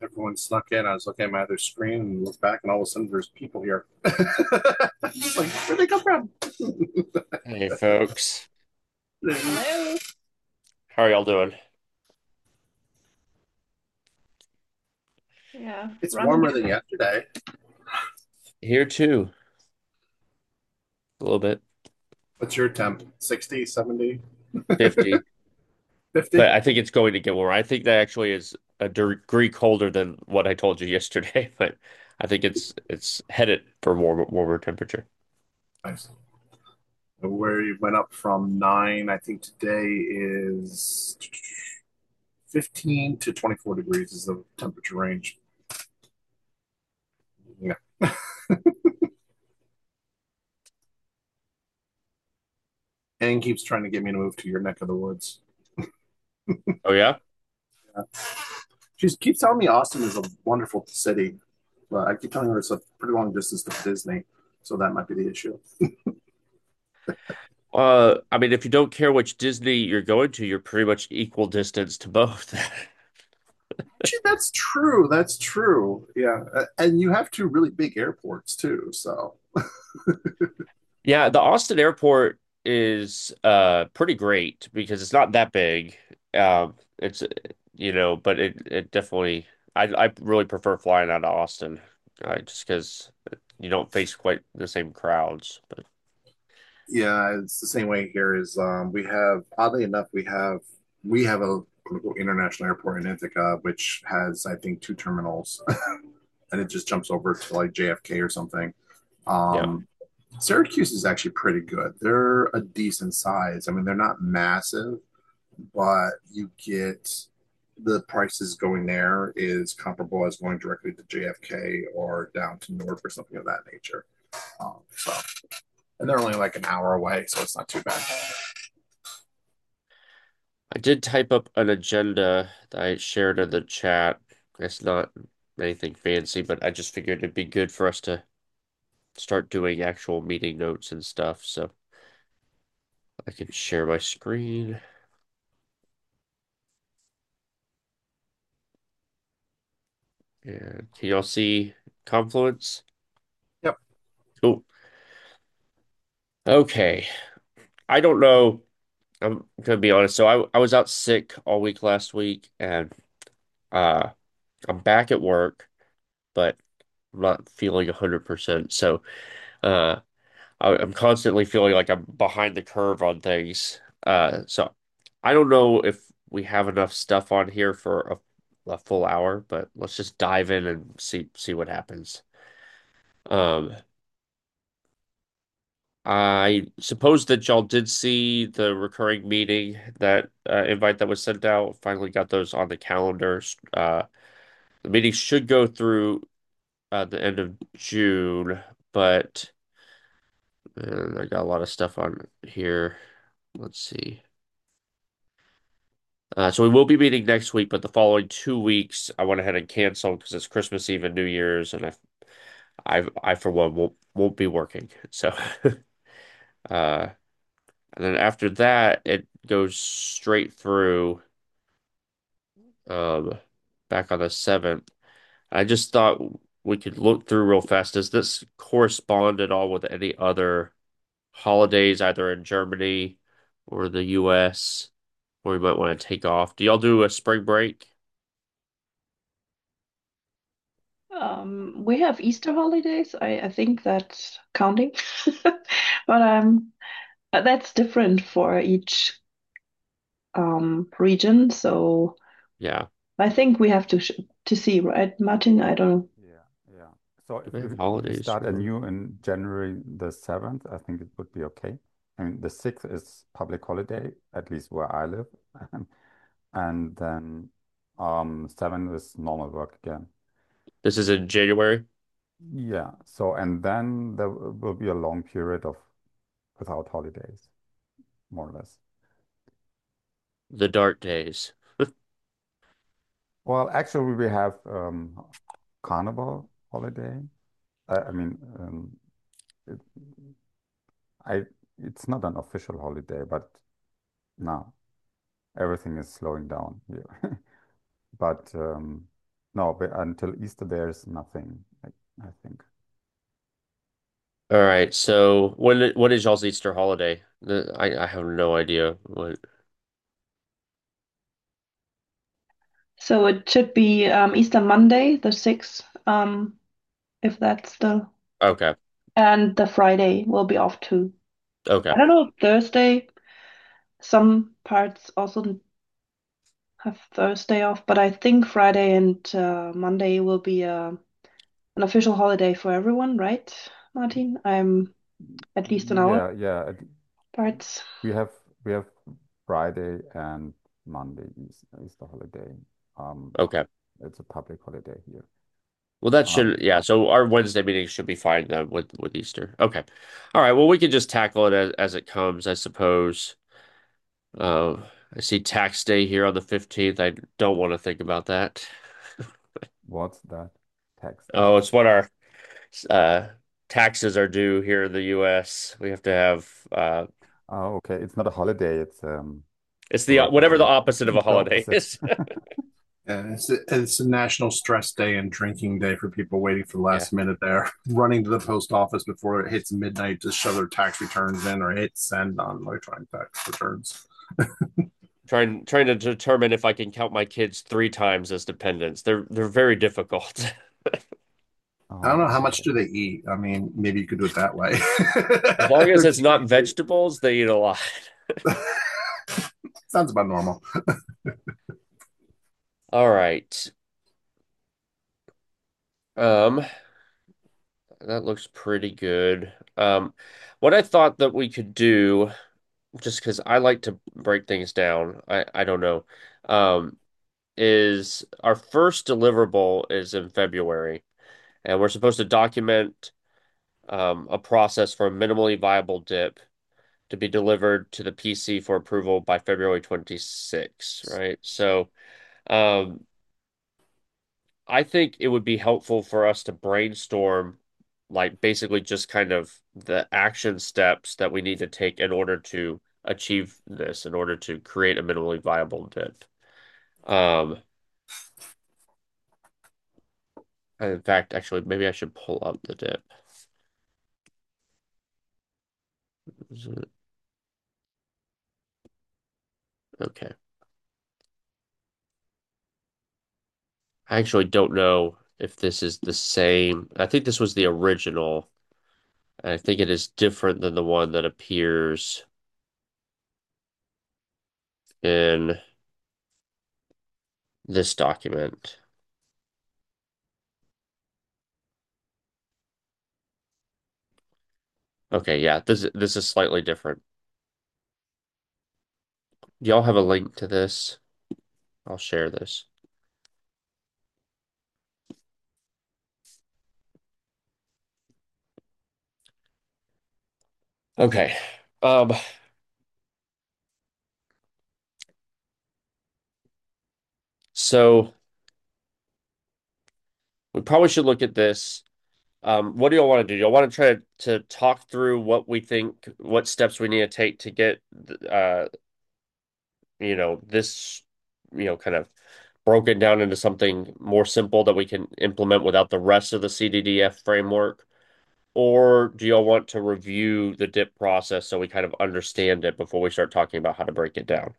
everyone snuck in. I was looking at my other screen and looked back, and all of a sudden there's people here. Like, where'd they come from? Hey folks, Hello. how are y'all doing? Yeah, It's running. warmer than yesterday. Here too, a little bit, What's your temp? 60, 70, 50, 50? but I think it's going to get warmer. I think that actually is a degree colder than what I told you yesterday, but I think it's headed for warmer temperature. Nice. Where you went up from 9, I think today is 15 to 24 degrees is the temperature range. Yeah. And keeps trying to get me to move to your neck of the woods. Oh yeah? Yeah. She keeps telling me Austin is a wonderful city, but I keep telling her it's a pretty long distance to Disney, so that might be the issue. I mean, if you don't care which Disney you're going to, you're pretty much equal distance to both. Actually, that's true. That's true. Yeah, and you have two really big airports too. So Yeah, the Austin airport is pretty great because it's not that big. It's but it definitely I really prefer flying out of Austin, just because you don't face quite the same crowds. But yeah, it's the same way here. Is we have oddly enough we have a quote unquote international airport in Ithaca, which has I think two terminals, and it just jumps over to like JFK or something. yeah, Um, Syracuse is actually pretty good. They're a decent size. I mean, they're not massive, but you get the prices going there is comparable as going directly to JFK or down to Newark or something of that nature. So, and they're only like an hour away, so it's not too bad. I did type up an agenda that I shared in the chat. It's not anything fancy, but I just figured it'd be good for us to start doing actual meeting notes and stuff. So I can share my screen. And can y'all see Confluence? Yep. Cool. Okay. I don't know. I'm gonna be honest. So I was out sick all week last week, and uh I'm back at work, but I'm not feeling 100%. So uh I'm constantly feeling like I'm behind the curve on things. So I don't know if we have enough stuff on here for a full hour, but let's just dive in and see what happens. Um I suppose that y'all did see the recurring meeting that invite that was sent out. Finally got those on the calendars. The meeting should go through the end of June, but I got a lot of stuff on here. Let's see. So we will be meeting next week, but the following 2 weeks I went ahead and canceled because it's Christmas Eve and New Year's, and I for one won't be working. So uh, and then after that it goes straight through. um, back on the 7th. I just thought we could look through real fast. Does this correspond at all with any other holidays, either in Germany or the US, where we might want to take off? Do y'all do a spring break? We have Easter holidays. I think that's counting, but that's different for each region. So Yeah. I think we have to see, right, Martin? I don't know. Yeah, yeah. So Do if they if have if we holidays start for? anew in January the 7th, I think it would be okay. I mean, the 6th is public holiday, at least where I live. And then 7 is normal work again. This is in January, Yeah. So and then there will be a long period of without holidays, more or less. the dark days. Well, actually we have Carnival holiday. I mean, it, I it's not an official holiday, but now everything is slowing down here. But No, but until Easter there's nothing, I think. All right. So when is y'all's Easter holiday? I have no idea what. So it should be Easter Monday, the 6th, if that's the, Okay. and the Friday will be off too. Okay. I don't know, Thursday, some parts also have Thursday off, but I think Friday and Monday will be an official holiday for everyone, right, Martin? I'm at least in our Yeah, yeah. parts. We have we have Friday and Monday is the holiday. Um, Okay. it's a public holiday here. Well, that Um, should, yeah. So our Wednesday meeting should be fine then with Easter. Okay. All right. Well, we can just tackle it as it comes, I suppose. Uh, I see tax day here on the 15th. I don't want to think about that. what's that? Tax day? Oh, it's what our uh taxes are due here in the US. We have to have Oh, okay. It's not a holiday. It's it's the work whatever the day. opposite of a The holiday opposite. is. And it's a national stress day and drinking day for people waiting for the Yeah. last minute there, running to the post office before it hits midnight to shove their tax returns in or hit send on electronic tax returns. Trying to determine if I can count my kids three times as dependents. They're very difficult. I don't know Oh, how much okay. do they eat. I mean, maybe you could do it that way. As long as They're it's not teenagers. vegetables, they eat a lot. Sounds about normal. All right. Um, that looks pretty good. What I thought that we could do, just because I like to break things down, I don't know, um, is our first deliverable is in February, and we're supposed to document a process for a minimally viable dip to be delivered to the PC for approval by February 26th, right? So, um, I think it would be helpful for us to brainstorm, like basically just kind of the action steps that we need to take in order to achieve this, in order to create a minimally viable dip. Um, and in fact, actually, maybe I should pull up the dip. Is it- Okay. I actually don't know if this is the same. I think this was the original. And I think it is different than the one that appears in this document. Okay, yeah, this is slightly different. Do y'all have a link to this? I'll share this. Okay. Um, so we probably should look at this. What do y'all want to do? Y'all want to try to talk through what we think, what steps we need to take to get, this, kind of broken down into something more simple that we can implement without the rest of the CDDF framework? Or do y'all want to review the dip process so we kind of understand it before we start talking about how to break it down?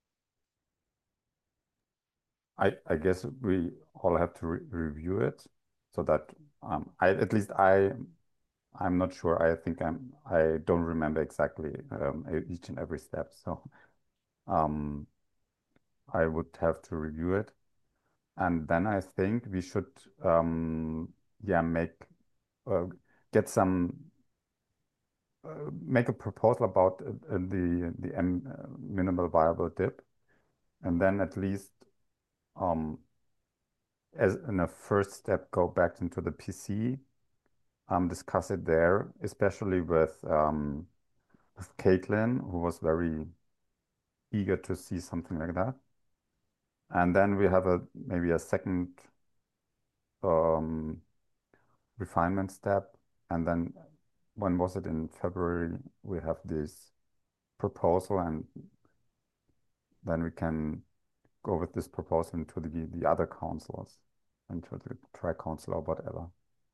I guess we all have to re review it so that I at least I'm not sure. I think I don't remember exactly each and every step. So um, I would have to review it, and then I think we should yeah uh, get some make a proposal about the minimal viable dip, and then at least um, as in a first step go back into the PC, discuss it there, especially with Caitlin, who was very eager to see something like that. And then we have a maybe a second um, refinement step. And then when was it in February? We have this proposal, and then we can go with this proposal into the other councils. into the tri-council or whatever.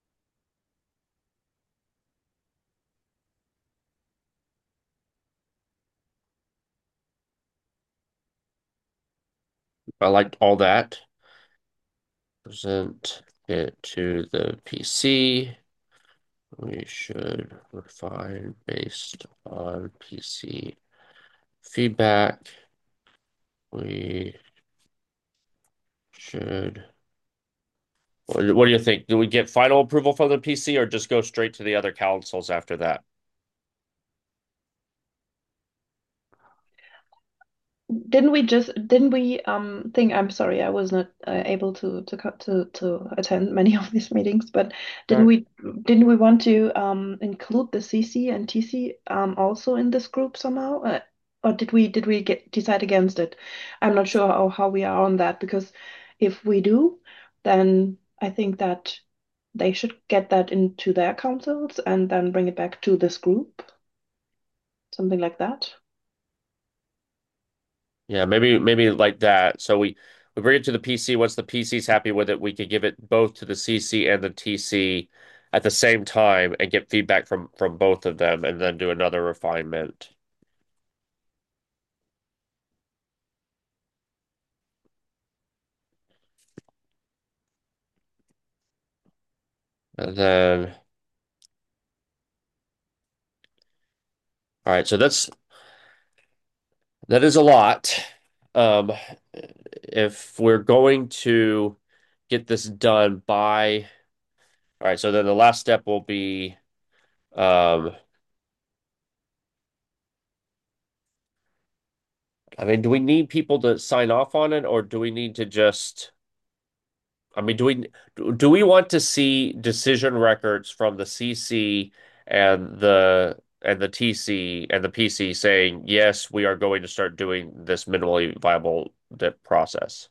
I liked all that. Present it to the PC. We should refine based on PC feedback. We should. What do you think? Do we get final approval from the PC or just go straight to the other councils after that? Didn't we think, I'm sorry, I was not able to attend many of these meetings, but All didn't we want to include the CC and TC also in this group somehow? Or did we decide against it? I'm not sure how we are on that, because if we do, then I think that they should get that into their councils and then bring it back to this group, something like that. Yeah, maybe like that. So we bring it to the PC. Once the PC's happy with it, we could give it both to the CC and the TC at the same time and get feedback from both of them and then do another refinement. And then all right, so that is a lot. Um, if we're going to get this done by all right, so then the last step will be um I mean, do we need people to sign off on it or do we need to just I mean, do we want to see decision records from the CC and the TC and the PC saying, yes, we are going to start doing this minimally viable dip process?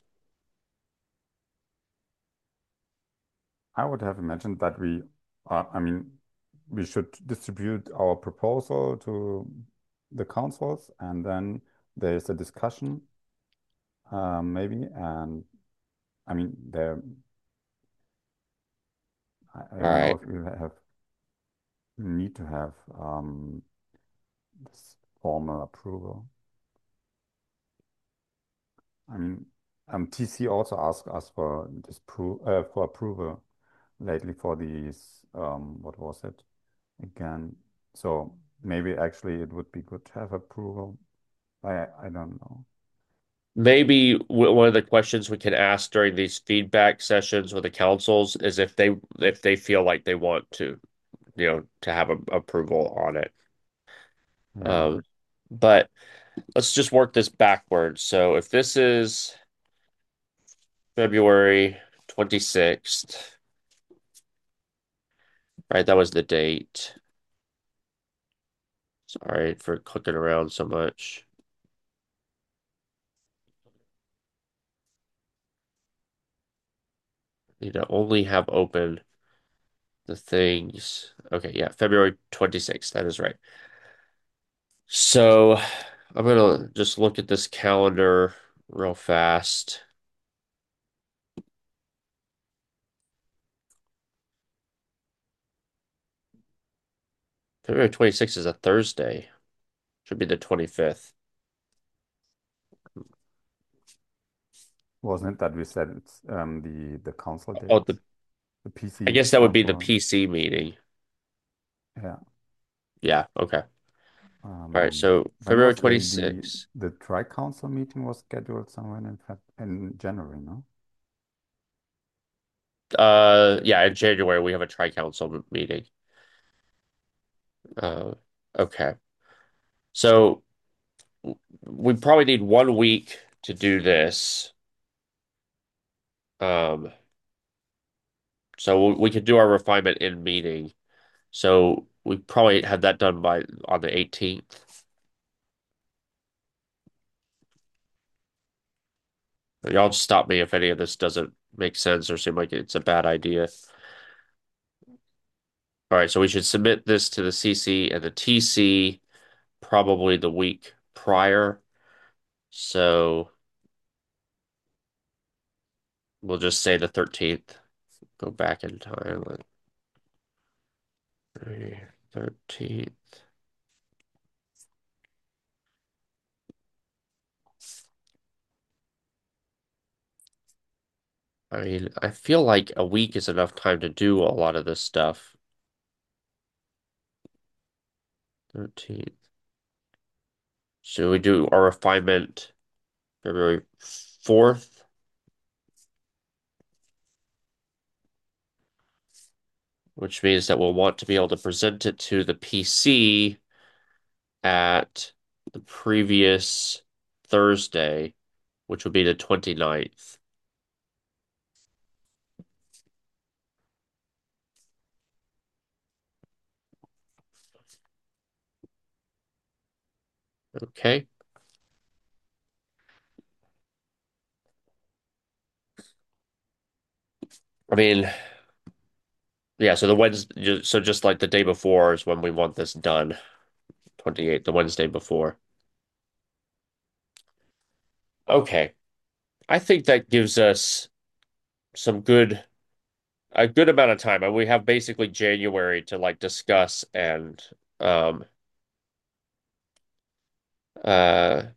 I would have imagined that I mean, we should distribute our proposal to the councils, and then there's a discussion, maybe. And I mean, I All don't know right. if we need to have this formal approval. I mean, TC also asked us for for approval lately for these, what was it again? So maybe actually it would be good to have approval. I don't know. Maybe one of the questions we can ask during these feedback sessions with the councils is if they feel like they want to, to have a, approval on it. Yeah. Um, but let's just work this backwards. So if this is February 26th, right? That was the date. Sorry for clicking around so much. Need to only have open the things. Okay, yeah, February 26th. That is right. So I'm gonna just look at this calendar real fast. February 26th is a Thursday. Should be the 25th. Wasn't it that we said it's the council Oh, dates, the I PC guess that would be the council? PC meeting. Yeah. Yeah, okay. All right, so When February was 26th. the tri-council meeting was scheduled somewhere in January, no? Yeah, in January we have a tri-council meeting. Uh, okay. So we probably need 1 week to do this. Um, so we could do our refinement in meeting. So we probably have that done by on the 18th. Y'all just stop me if any of this doesn't make sense or seem like it's a bad idea. All right, so we should submit this to the CC and the TC probably the week prior. So we'll just say the 13th. go back in time. 13th. I mean, I feel like a week is enough time to do a lot of this stuff. 13th. So we do our refinement February 4th, which means that we'll want to be able to present it to the PC at the previous Thursday, which would be the 29th. Okay. I mean, yeah, so the Wednesday, so just like the day before is when we want this done. 28th, the Wednesday before. Okay. I think that gives us some a good amount of time. And we have basically January to like discuss um uh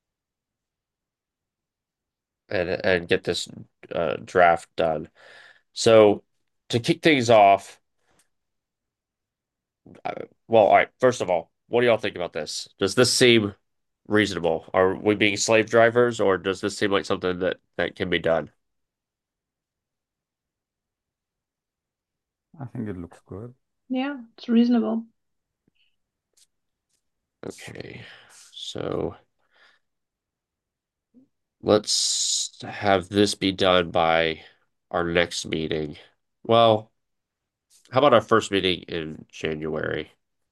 and get this draft done. So to kick things off, well, all right, first of all, what do y'all think about this? Does this seem reasonable? Are we being slave drivers, or does this seem like something that can be done? I think it looks good. Yeah, it's reasonable. Okay. So let's have this be done by our next meeting. Well, how about our first meeting in January,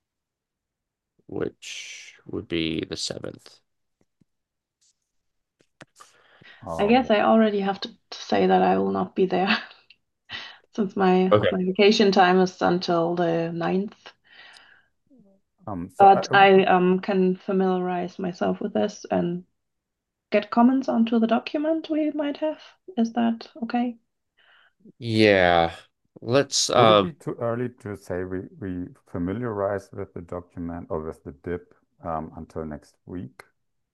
which would be the 7th? I guess Um, I already have to say that I will not be there since my Okay. my vacation time is until the 9th. so But I can familiarize myself with this and get comments onto the document we might have. Is that okay? Yeah. Let's would it be too early to say we familiarize with the document or with the DIP until next week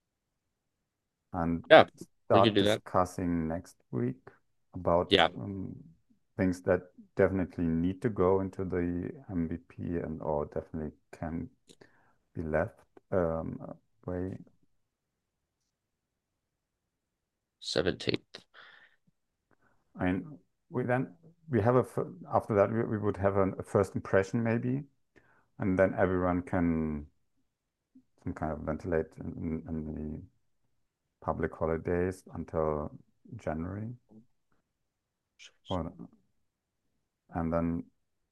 and yeah, we could start do that. discussing next week about Yeah. things that definitely need to go into the MVP and or definitely can be left away? 17th. I mean, we then we have after that we would have a first impression maybe, and then everyone can some kind of ventilate in the public holidays until January, or, and then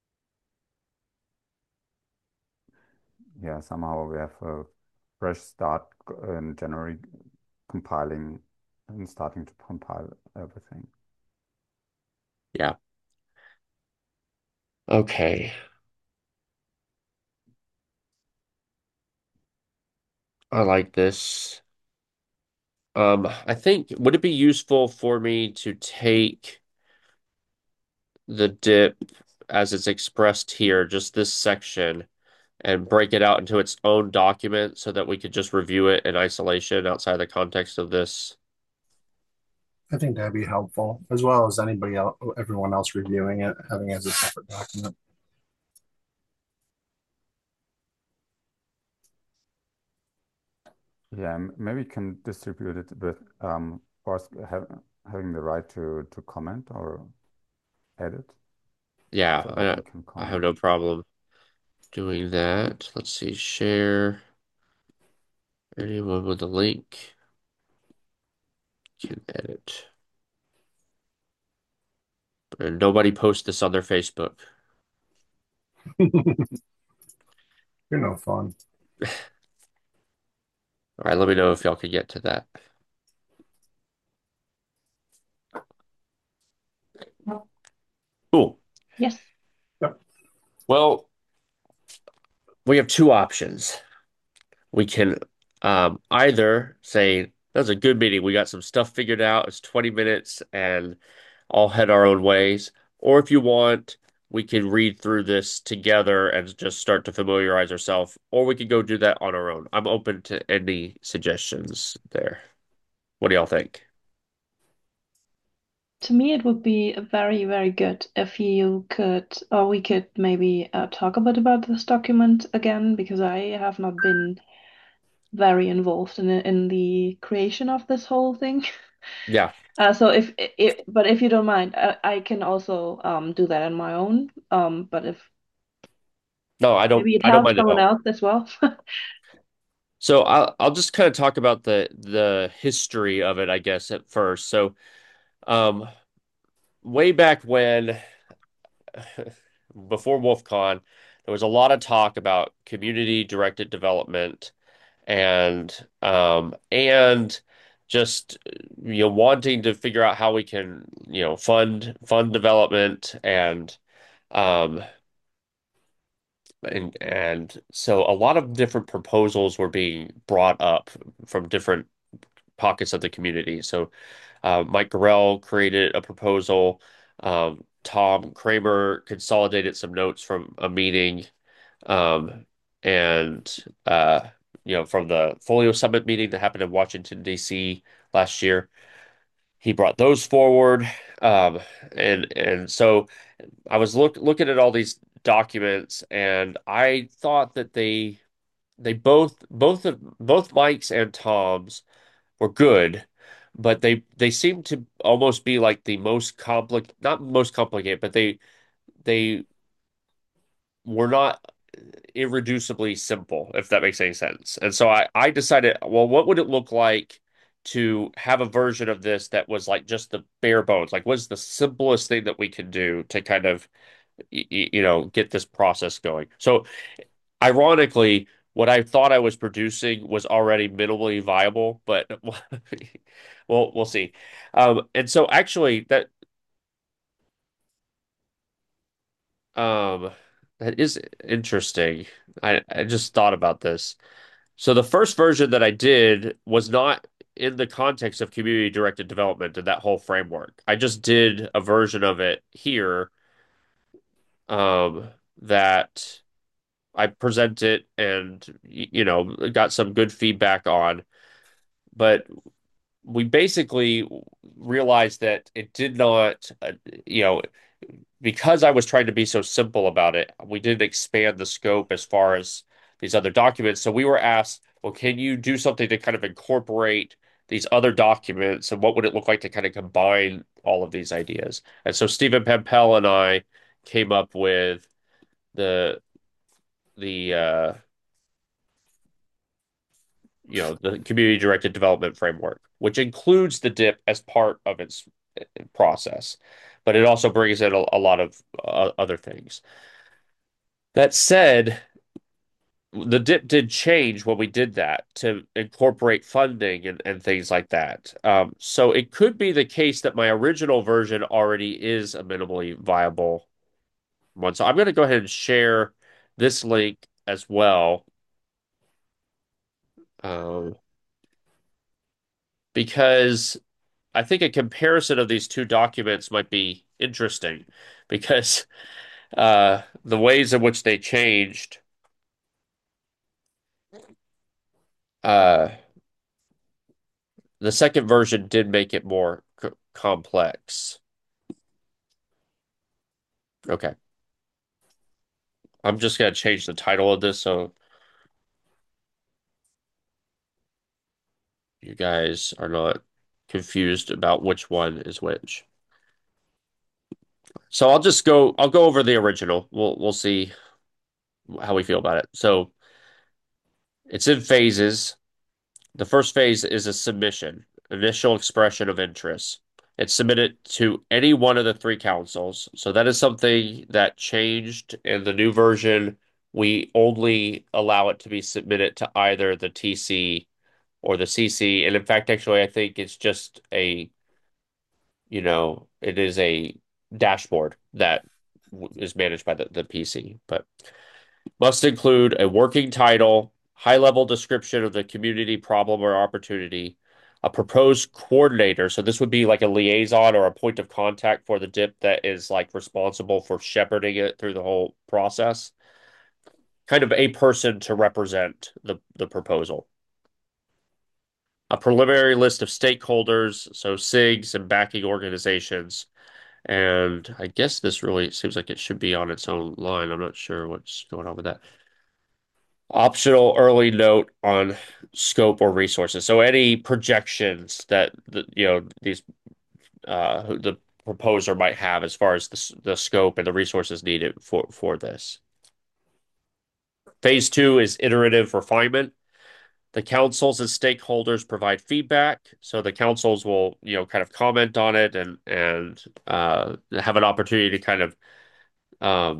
yeah, somehow we have a fresh start in January, compiling and starting to compile everything. Yeah. Okay. I like this. I think would it be useful for me to take the dip as it's expressed here, just this section, and break it out into its own document so that we could just review it in isolation outside the context of this? I think that'd be helpful, as well as anybody else, everyone else reviewing it, having it as a separate document. Yeah, maybe you can distribute it with first having the right to comment or edit Yeah, so that we can I have comment. no problem doing that. Let's see, share. Anyone with a link can edit. And nobody post this on their Facebook. You're no fun. All right, let me know if y'all can get to that. Cool. Yes. Yep. Well, we have two options. We can either say, that was a good meeting. We got some stuff figured out. It's 20 minutes and all head our own ways. Or if you want, we can read through this together and just start to familiarize ourselves, or we could go do that on our own. I'm open to any suggestions there. What do y'all think? To me, it would be very, very good if you could, or we could maybe talk a bit about this document again, because I have not been very involved in the creation of this whole thing. Yeah. So but if you don't mind, I can also do that on my own. But if No, maybe it I don't helps mind at someone all. else as well. So I'll just kind of talk about the history of it, I guess, at first. So um way back when before WolfCon, there was a lot of talk about community directed development and just wanting to figure out how we can fund development um and so a lot of different proposals were being brought up from different pockets of the community. So Mike Gorell created a proposal. Tom Kramer consolidated some notes from a meeting, um, and from the Folio Summit meeting that happened in Washington, D.C. last year. He brought those forward, um, and so I was looking at all these documents, and I thought that they both Mike's and Tom's were good, but they seem to almost be like the most complicated, not most complicated, but they were not irreducibly simple, if that makes any sense. And so I decided, well, what would it look like to have a version of this that was like just the bare bones? Like, what's the simplest thing that we can do to kind of get this process going? So ironically, what I thought I was producing was already minimally viable, but we'll see. And so actually um, that is interesting. I just thought about this. So the first version that I did was not in the context of community directed development and that whole framework. I just did a version of it here, that I presented and got some good feedback on. But we basically realized that it did not, you know, because I was trying to be so simple about it, we didn't expand the scope as far as these other documents. So we were asked, well, can you do something to kind of incorporate these other documents and what would it look like to kind of combine all of these ideas? And so Stephen Pampel and I came up with the the the community directed development framework, which includes the DIP as part of its process, but it also brings in a lot of other things. That said, the DIP did change when we did that to incorporate funding and things like that. So it could be the case that my original version already is a minimally viable one. So I'm going to go ahead and share this link as well, um, because I think a comparison of these two documents might be interesting because the ways in which they changed, uh, the second version did make it more complex. Okay. I'm just going to change the title of this so you guys are not confused about which one is which. So I'll go over the original. We'll see how we feel about it. So it's in phases. The first phase is a submission, initial expression of interest. It's submitted to any one of the three councils. So that is something that changed in the new version. We only allow it to be submitted to either the TC or the CC. And in fact, actually, I think it's just it is a dashboard that is managed by the PC, but must include a working title, high level description of the community problem or opportunity, a proposed coordinator. So this would be like a liaison or a point of contact for the DIP that is like responsible for shepherding it through the whole process. Kind of a person to represent the proposal. A preliminary list of stakeholders, so SIGs and backing organizations. And I guess this really seems like it should be on its own line. I'm not sure what's going on with that. Optional early note on scope or resources. So any projections that these the proposer might have as far as the scope and the resources needed for this. Phase two is iterative refinement. The councils and stakeholders provide feedback, so the councils will, kind of comment on it and have an opportunity to kind of um,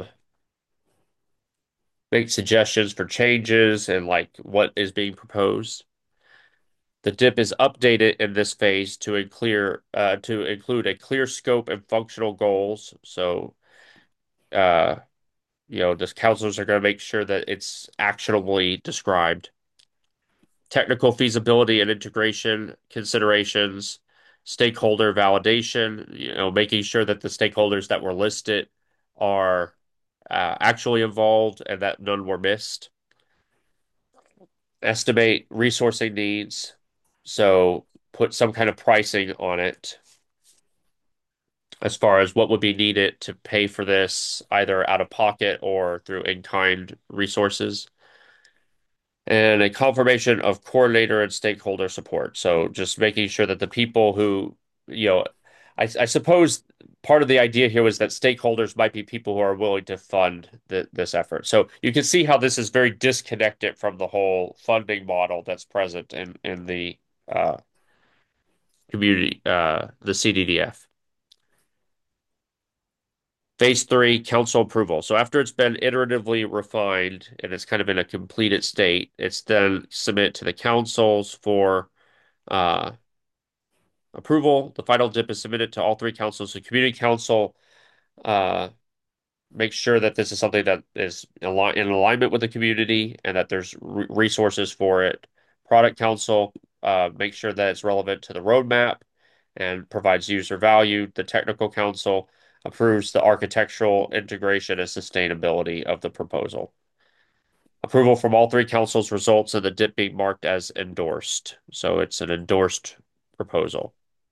make suggestions for changes and like what is being proposed. The DIP is updated in this phase to include a clear scope and functional goals. So, uh, the councilors are going to make sure that it's actionably described. Technical feasibility and integration considerations, stakeholder validation, making sure that the stakeholders that were listed are actually involved and that none were missed. Estimate resourcing needs. So put some kind of pricing on it as far as what would be needed to pay for this, either out of pocket or through in-kind resources. And a confirmation of coordinator and stakeholder support. So just making sure that the people who, you know, I suppose part of the idea here was that stakeholders might be people who are willing to fund this effort. So you can see how this is very disconnected from the whole funding model that's present in the uh, community, the CDDF. Phase three, council approval. So after it's been iteratively refined and it's kind of in a completed state, it's then submitted to the councils for uh, approval. The final DIP is submitted to all three councils. The community council uh, makes sure that this is something that is in alignment with the community and that there's resources for it. Product council makes sure that it's relevant to the roadmap and provides user value. The technical council approves the architectural integration and sustainability of the proposal. Approval from all three councils results in the DIP being marked as endorsed. So it's an endorsed proposal.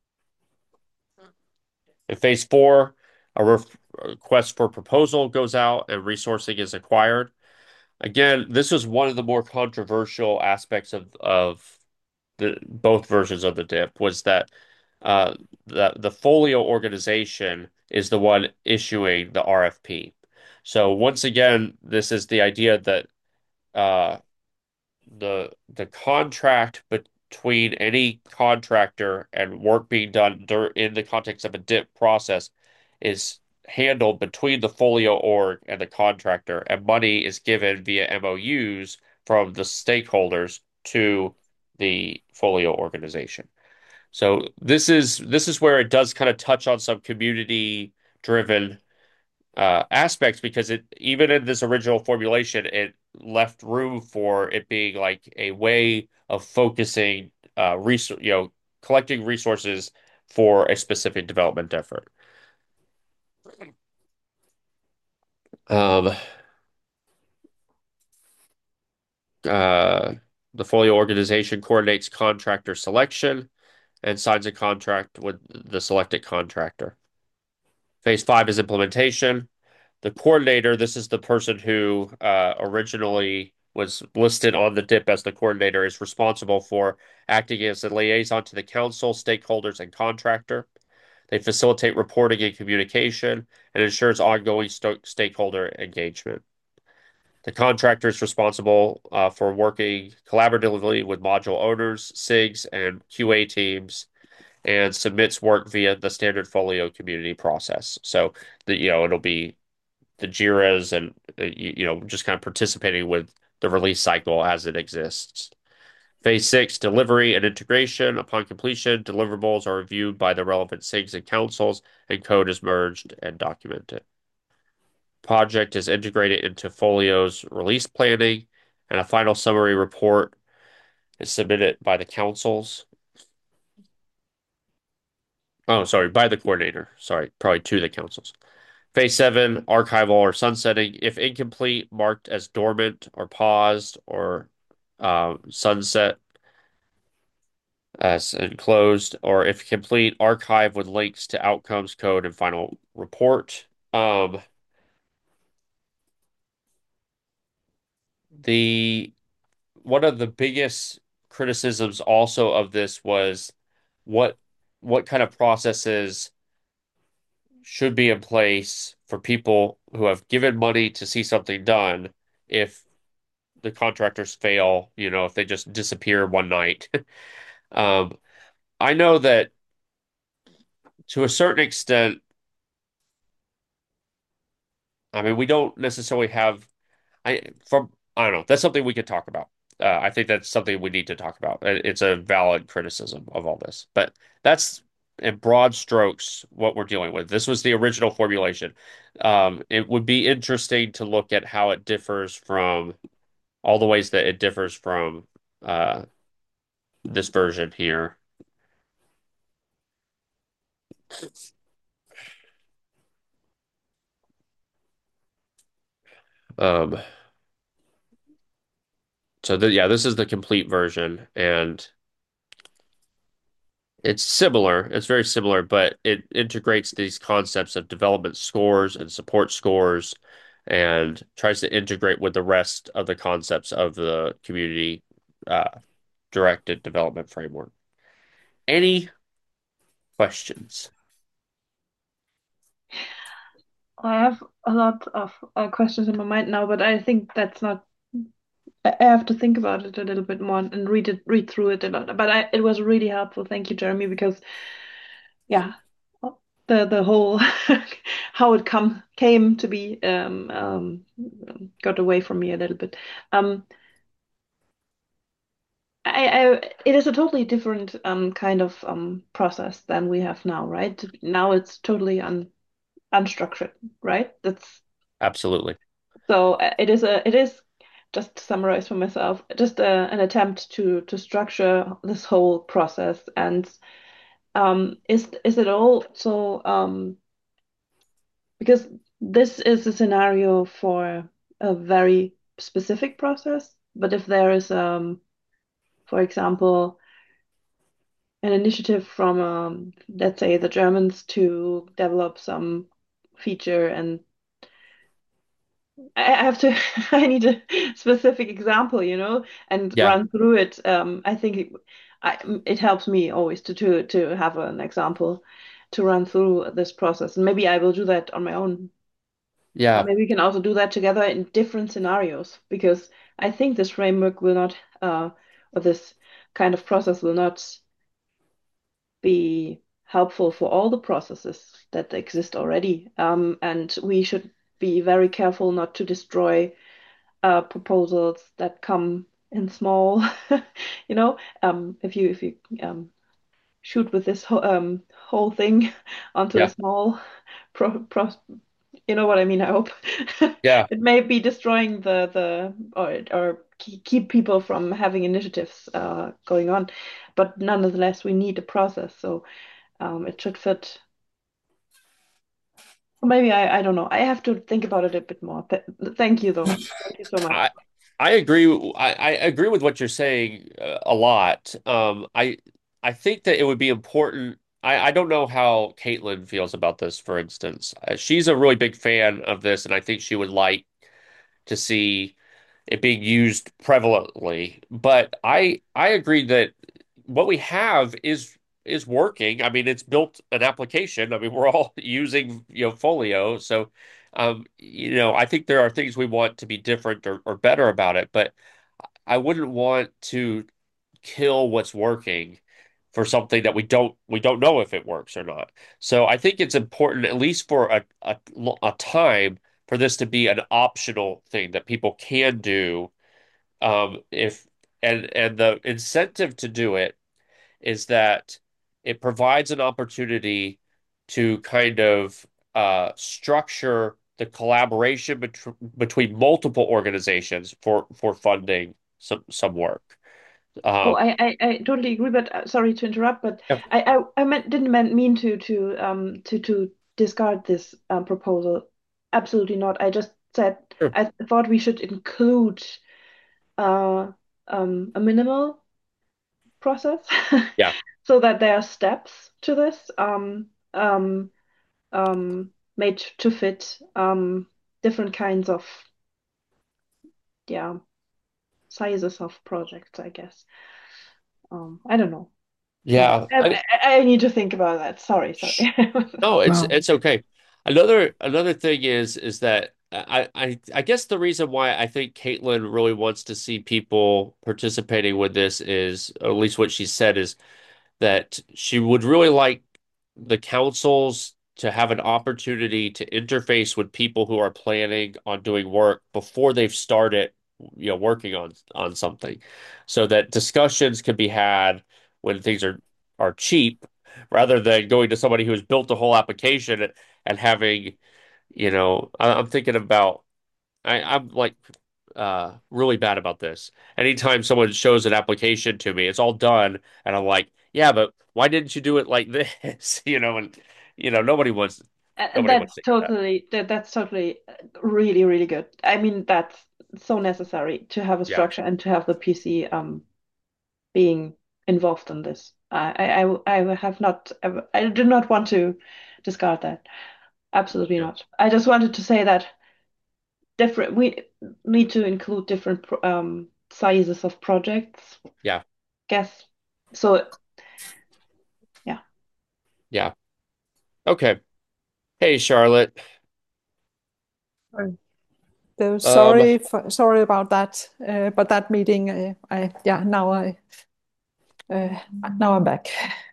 In phase four, a request for proposal goes out and resourcing is acquired. Again, this was one of the more controversial aspects of the both versions of the DIP was that uh, the Folio organization is the one issuing the RFP. So once again, this is the idea that uh, the contract between any contractor and work being done in the context of a DIP process is handled between the Folio org and the contractor, and money is given via MOUs from the stakeholders to the Folio organization. So this is where it does kind of touch on some community driven aspects because it even in this original formulation, it left room for it being like a way of focusing collecting resources for a specific development effort. Um, uh, the Folio organization coordinates contractor selection and signs a contract with the selected contractor. Phase five is implementation. The coordinator, this is the person who originally was listed on the DIP as the coordinator, is responsible for acting as a liaison to the council, stakeholders, and contractor. They facilitate reporting and communication and ensures ongoing stakeholder engagement. The contractor is responsible for working collaboratively with module owners, SIGs, and QA teams, and submits work via the standard Folio community process. So it'll be the JIRAs and just kind of participating with the release cycle as it exists. Phase six, delivery and integration. Upon completion, deliverables are reviewed by the relevant SIGs and councils, and code is merged and documented. Project is integrated into Folio's release planning, and a final summary report is submitted by the councils. Oh, sorry, by the coordinator. Sorry, probably to the councils. Phase 7, archival or sunsetting. If incomplete, marked as dormant or paused or sunset as enclosed, or if complete, archive with links to outcomes, code, and final report. The One of the biggest criticisms also of this was what what kind of processes should be in place for people who have given money to see something done if the contractors fail, if they just disappear one night. Um, I know that to a certain extent, I mean, we don't necessarily have I don't know. That's something we could talk about. I think that's something we need to talk about. It's a valid criticism of all this, but that's in broad strokes what we're dealing with. This was the original formulation. It would be interesting to look at how it differs from all the ways that it differs from uh, this version here. Um, yeah, this is the complete version, and it's similar. It's very similar, but it integrates these concepts of development scores and support scores and tries to integrate with the rest of the concepts of the community uh, directed development framework. Any questions? I have a lot of questions in my mind now, but I think that's not. I have to think about it a little bit more and read through it a lot. But it was really helpful. Thank you, Jeremy, because yeah, the whole how it came to be got away from me a little bit. Um, it is a totally different kind of process than we have now, right? Now it's totally unstructured, right? That's Absolutely. so it is just to summarize for myself, just an attempt to structure this whole process. And is it also because this is a scenario for a very specific process, but if there is for example, an initiative from let's say the Germans to develop some feature, and I have to I need a specific example, and Yeah. run through it. I think it helps me always to have an example to run through this process, and maybe I will do that on my own. Or Yeah. maybe we can also do that together in different scenarios, because I think this framework will not, or this kind of process will not be helpful for all the processes that exist already. And we should be very careful not to destroy proposals that come in small. If you shoot with this whole thing onto a Yeah. small pro you know what I mean, I hope. Yeah. It may be destroying the or keep people from having initiatives going on, but nonetheless, we need a process, so it should fit. Maybe I don't know. I have to think about it a bit more. Thank you, though. Thank you so much. I I agree. I agree with what you're saying a lot. I think that it would be important. I don't know how Caitlin feels about this, for instance. She's a really big fan of this, and I think she would like to see it being used prevalently. But I agree that what we have is working. I mean, it's built an application. I mean, we're all using, Folio. So, I think there are things we want to be different or better about it, but I wouldn't want to kill what's working for something that we don't know if it works or not. So I think it's important, at least for a time, for this to be an optional thing that people can do. If and the incentive to do it is that it provides an opportunity to kind of structure the collaboration between multiple organizations for funding some work. Oh, Um, I totally agree, but sorry to interrupt, but yeah, I mean to discard this proposal. Absolutely not. I just said sure. I thought we should include uh a minimal process Yeah, so that there are steps to this made to fit different kinds of, yeah, sizes of projects, I guess. I don't know. Yeah, yeah. I need to think about that. Sorry. No, No. it's okay. Another thing is that I guess the reason why I think Caitlin really wants to see people participating with this is, or at least what she said, is that she would really like the councils to have an opportunity to interface with people who are planning on doing work before they've started, working on something, so that discussions can be had when things are cheap, rather than going to somebody who has built the whole application and having, I'm thinking about I'm like really bad about this. Anytime someone shows an application to me, it's all done, and I'm like, yeah, but why didn't you do it like this? And nobody wants And nobody wants that's to hear that. totally that's totally really good. I mean, that's so necessary to have a Yeah, structure and to have the PC being involved in this. I have not ever, I do not want to discard that. Absolutely yeah, not. I just wanted to say that different we need to include different sizes of projects, yeah, guess. So yeah. yeah. Okay. Hey, Charlotte. Sorry. So Um, sorry about that. But that meeting, I yeah, uh, now I'm back.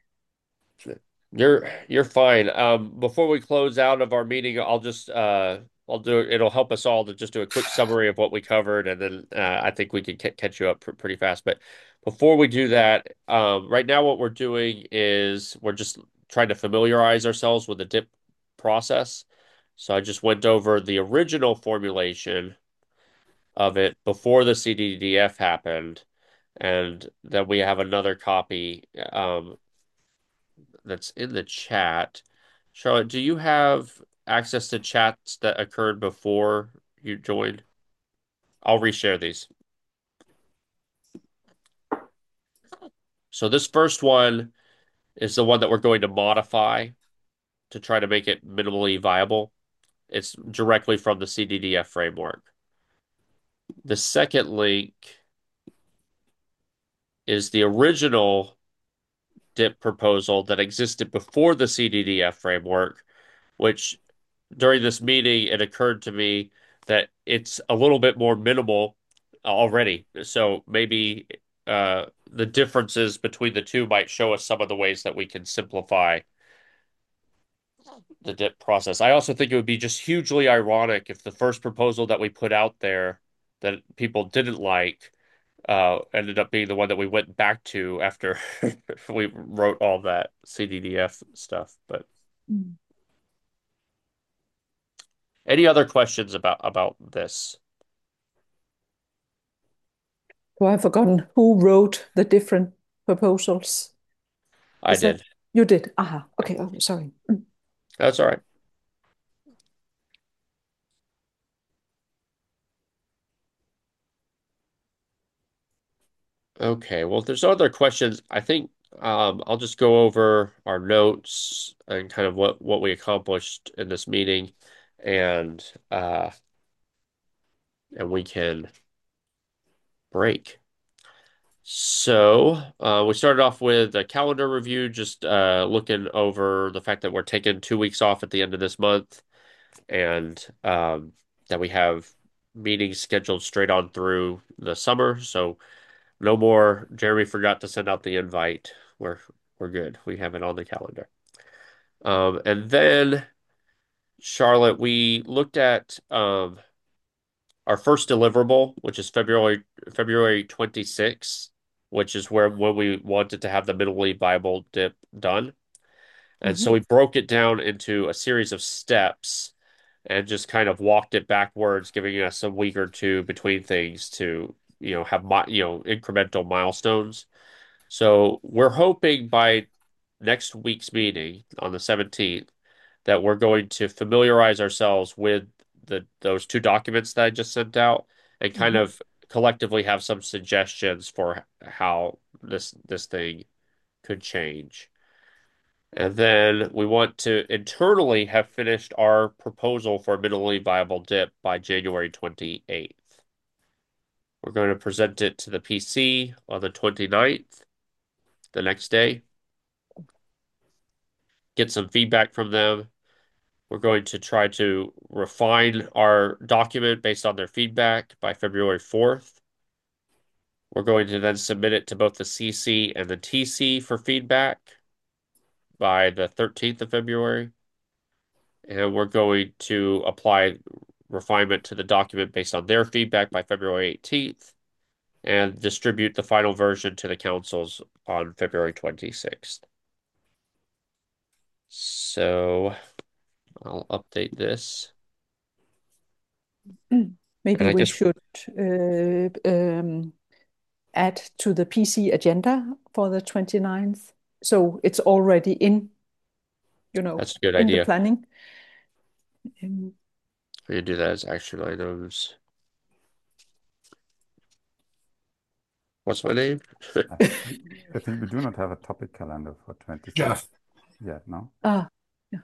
you're fine. Before we close out of our meeting, I'll do it. It'll help us all to just do a quick summary of what we covered, and then I think we can catch you up pretty fast. But before we do that, right now what we're doing is we're just trying to familiarize ourselves with the dip process. So I just went over the original formulation of it before the CDDF happened, and then we have another copy. That's in the chat. Charlotte, do you have access to chats that occurred before you joined? I'll reshare these. So this first one is the one that we're going to modify to try to make it minimally viable. It's directly from the CDDF framework. The second link is the original DIP proposal that existed before the CDDF framework, which during this meeting, it occurred to me that it's a little bit more minimal already. So maybe the differences between the two might show us some of the ways that we can simplify the dip process. I also think it would be just hugely ironic if the first proposal that we put out there that people didn't like ended up being the one that we went back to after we wrote all that CDDF stuff. But Mm. any other questions about this? So I've forgotten who wrote the different proposals. I Is that did. you did? Aha. Okay. Okay. Sorry. Mm. That's all right. Okay, well, if there's no other questions, I think I'll just go over our notes and kind of what we accomplished in this meeting, and uh, and we can break. So we started off with a calendar review, just looking over the fact that we're taking 2 weeks off at the end of this month, and that we have meetings scheduled straight on through the summer. So no more. Jeremy forgot to send out the invite. We're good. We have it on the calendar. And then Charlotte, we looked at our first deliverable, which is February 26th, which is where when we wanted to have the minimally viable dip done. And so Mhm. we broke it down into a series of steps and just kind of walked it backwards, giving us a week or two between things to have incremental milestones. So we're hoping by next week's meeting on the 17th that we're going to familiarize ourselves with those two documents that I just sent out and kind Mhm. of collectively have some suggestions for how this thing could change. And then we want to internally have finished our proposal for a minimally viable DIP by January 28th. We're going to present it to the PC on the 29th, the next day, get some feedback from them. We're going to try to refine our document based on their feedback by February 4th. We're going to then submit it to both the CC and the TC for feedback by the 13th of February. And we're going to apply refinement to the document based on their feedback by February 18th and distribute the final version to the councils on February 26th. So I'll update this. Maybe And I we guess should add to the PC agenda for the 29th. So it's already that's a good in the idea. planning. Um, We can do that as action items. What's my name? I think we do not have a topic calendar for 26 Jeff. yet, no? yeah.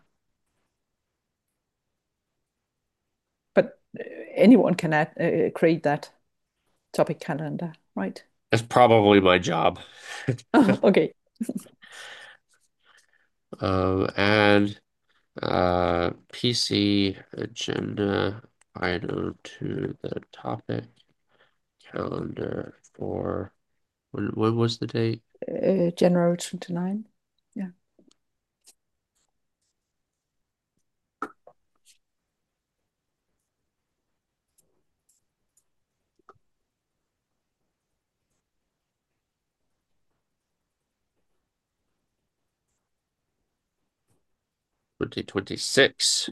But anyone can create that topic calendar, right? That's probably my job. Okay. And PC agenda item to the topic calendar for when was the date? January 29. Yeah. – 2026.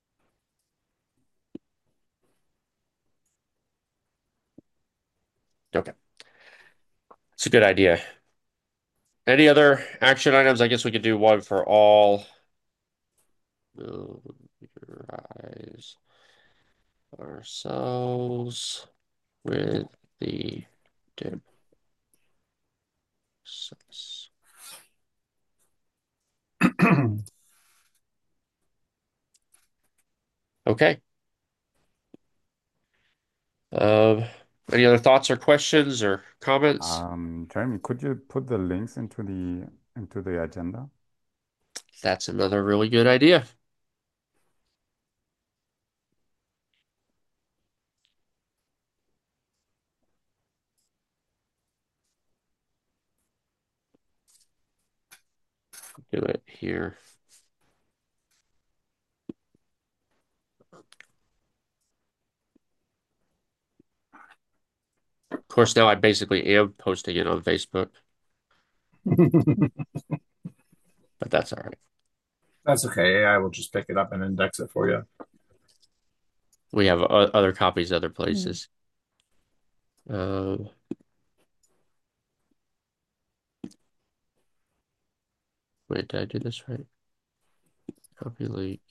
Okay. It's a good idea. Any other action items? I guess we could do one for all. Familiarize ourselves with the dim sets. Okay. Um, any other thoughts or questions or comments? Jeremy, could you put the links into the agenda? That's another really good idea. Do it here. Of course, now I basically am posting it on Facebook, but that's all right. That's okay. AI will just pick it up and index it for you. We have other copies other Mm. places. Wait, did I do this right? Copy link.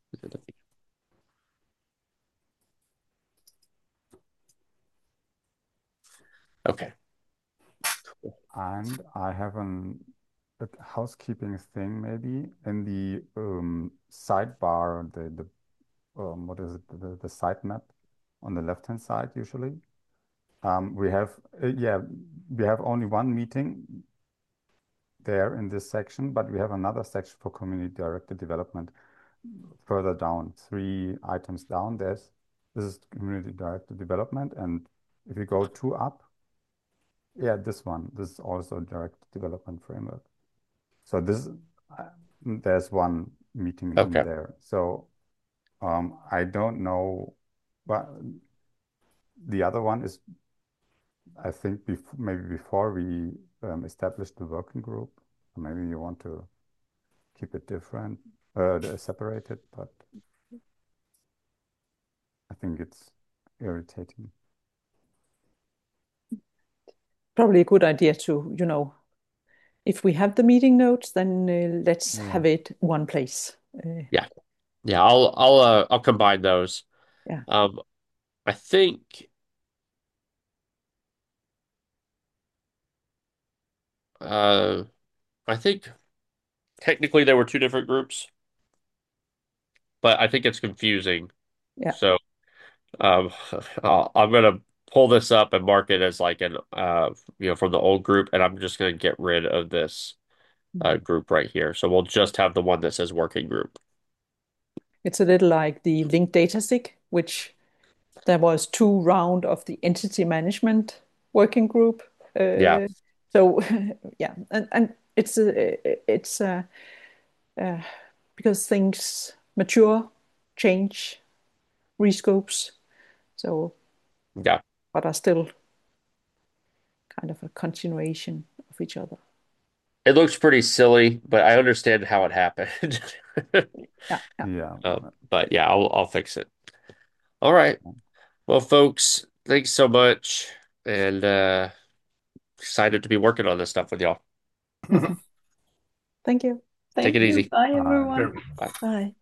Okay. And I have a housekeeping thing maybe in the sidebar, the what is it, the sitemap on the left-hand side usually. We have we have only one meeting there in this section, but we have another section for community-directed development further down, 3 items down. This is community-directed development, and if you go 2 up, yeah, this is also direct development framework. So there's one meeting in Okay. there. So I don't know, but the other one is, I think, maybe before we establish the working group, or maybe you want to keep it different, separated, but I think it's irritating. probably a good idea to, if we have the meeting notes, then let's Yeah. have it one place. Yeah. Yeah, I'll combine those. Yeah. I think uh I think technically there were two different groups, but I think it's confusing. Yeah. So um I'm gonna pull this up and mark it as like an from the old group, and I'm just gonna get rid of this group right here. So we'll just have the one that says working group. It's a little like the linked datasig, which there was two round of the entity management working group. Yeah, So yeah, and it's uh, because things mature, change, rescopes, so yeah. but are still kind of a continuation of each other. It looks pretty silly, but I understand how it happened. Yeah, yeah. Yeah. But yeah, I'll fix it. All right. Well, folks, thanks so much, and excited to be working on this stuff with y'all. Thank you. Take Thank it you. easy. Bye, Bye. everyone. Bye. Bye.